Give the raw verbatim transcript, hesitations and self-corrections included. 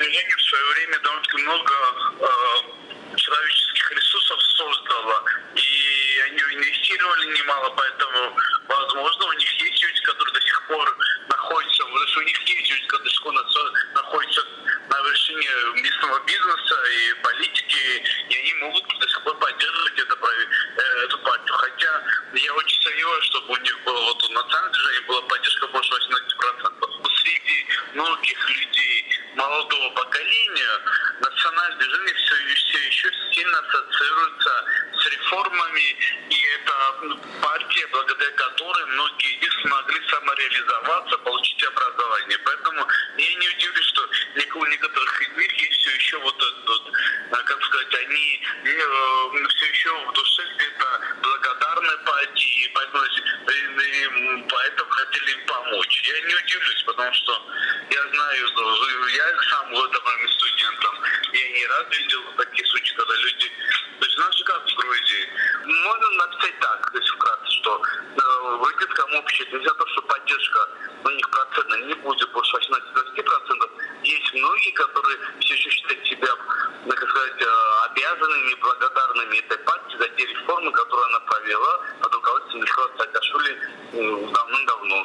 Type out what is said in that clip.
движение в свое время довольно-таки много э, человеческих ресурсов создало, и они инвестировали немало, поэтому, возможно, у них есть люди, которые до сих пор находятся, у них есть люди, которые до сих пор находятся на вершине местного бизнеса и политики, и они могут до сих пор поддерживать это, эту партию. Хотя я очень сомневаюсь, чтобы у них было вот у национального движения была поддержка больше восемнадцати процентов. Среди многих людей молодого поколения национальное движение все, все еще сильно ассоциируется с реформами, и это партия, благодаря которой многие из них смогли самореализоваться, получить образование. Поэтому я не удивлюсь, что у некоторых из них есть все еще вот этот, вот, как сказать, они э, все еще в душе где-то благодарны партии, и поэтому, и поэтому хотели им помочь. Я не удивлюсь, потому что я знаю, я сам в это время студентом, я не раз видел такие случаи, когда люди, то есть у нас же как в Грузии, можно написать так, то есть вкратце, что э, в родительском обществе, несмотря на то, что поддержка у них процентная не будет больше восемнадцати-двадцати процентов, есть многие, которые все еще считают себя, так сказать, обязанными, благодарными этой партии за те реформы, которые она провела под руководством Михаила Саакашвили давным-давно.